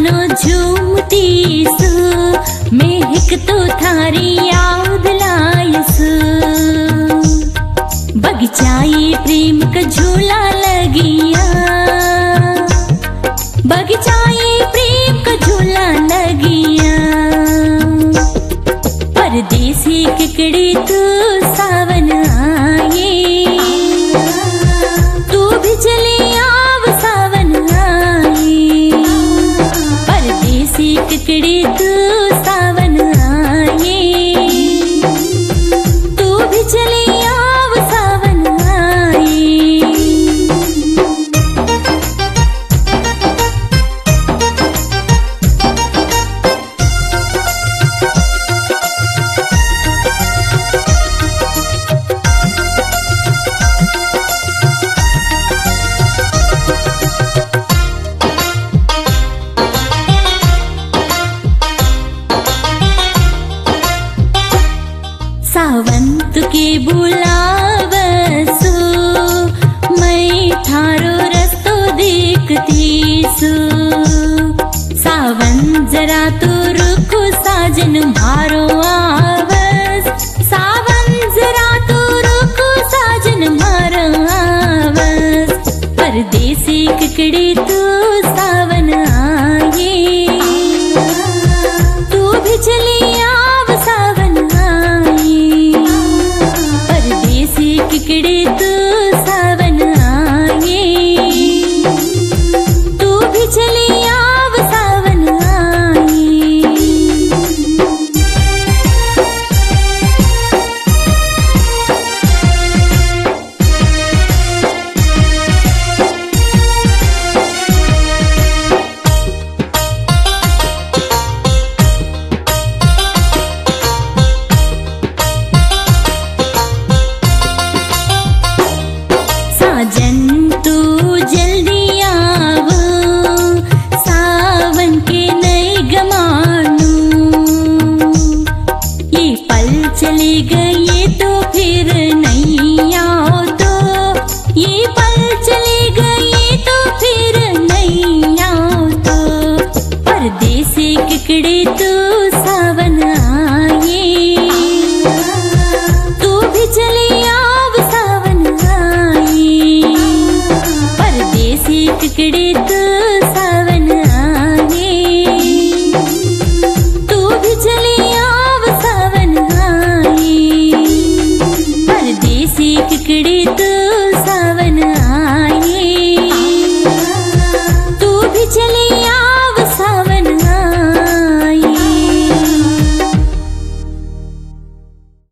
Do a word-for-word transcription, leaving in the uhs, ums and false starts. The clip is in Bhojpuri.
जानो झूमती सु महक तो थारी याद लायसु। बगीचाई प्रेम का झूला लगिया, बगीचाई प्रेम का झूला लगिया। परदेसी किकड़ी तू सावन आए, तू भी चली आव सावन आए। परदेसी किकड़ी तू सावन आए, तू भी चली आव सावन आए। सावंत के बुलावसु मैं थारो रस्तो देखती सु। सावन जरा तो रुको साजन मारो आवस, सावन जरा तो रुको साजन मारो आवस। परदेसी किकड़ी तू सावन आए, तू भी चली आव सावन आए। परदेसी किकड़ी तू सावन आए, तू भी चली आव सावन आए। साजन तू जल्दी आवो, सावन के नए गमानू। ये पल चले गए तो फिर नहीं